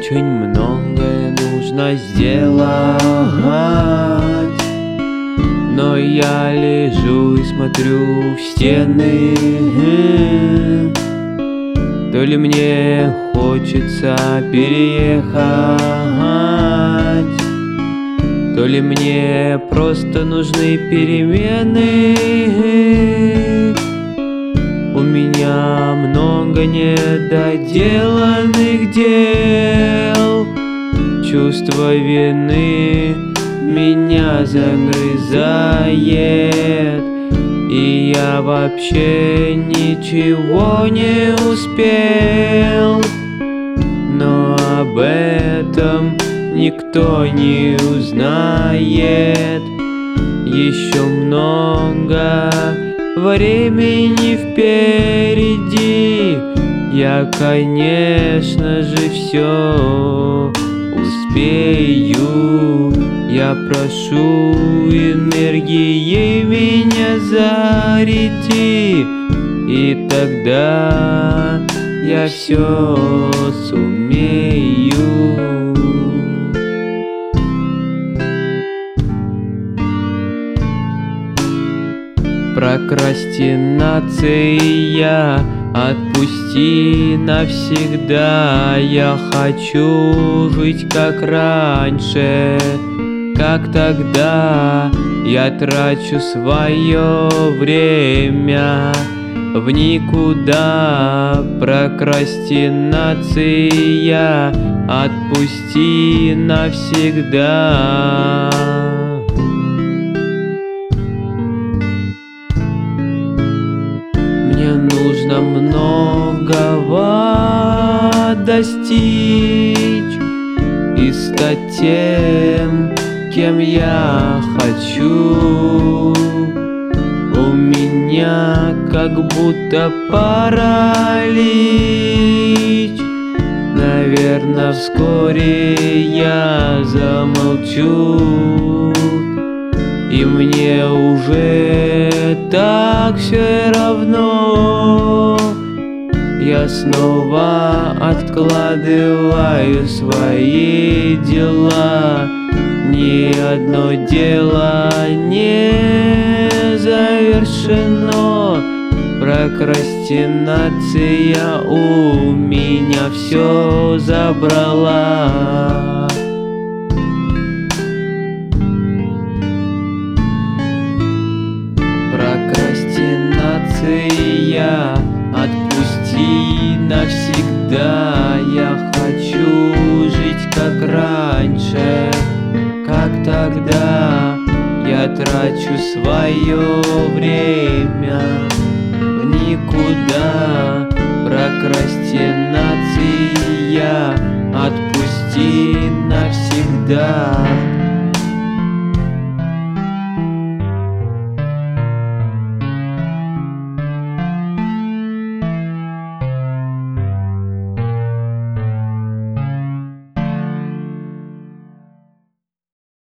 Очень многое нужно сделать, но я лежу и смотрю в стены. То ли мне хочется переехать, то ли мне просто нужны перемены. У меня много недоделанных дел. Чувство вины меня загрызает, и я вообще ничего не успел. Но об этом никто не узнает. Еще много времени впереди. Я, конечно же, все успею. Я прошу энергией меня заряди, и тогда я все сумею. Прокрастинация, отпусти навсегда. Я хочу жить как раньше, как тогда. Я трачу свое время в никуда. Прокрастинация, отпусти навсегда. Мне нужно многого достичь и стать тем, кем я хочу. У меня как будто паралич. Наверное, вскоре я замолчу, и мне уже так все равно. Я снова откладываю свои дела. Ни одно дело не завершено. Прокрастинация у меня все забрала. Прокрастинация, отпусти навсегда. Я хочу жить как раньше, как тогда. Я трачу свое время в никуда. Прокрастинация, отпусти навсегда.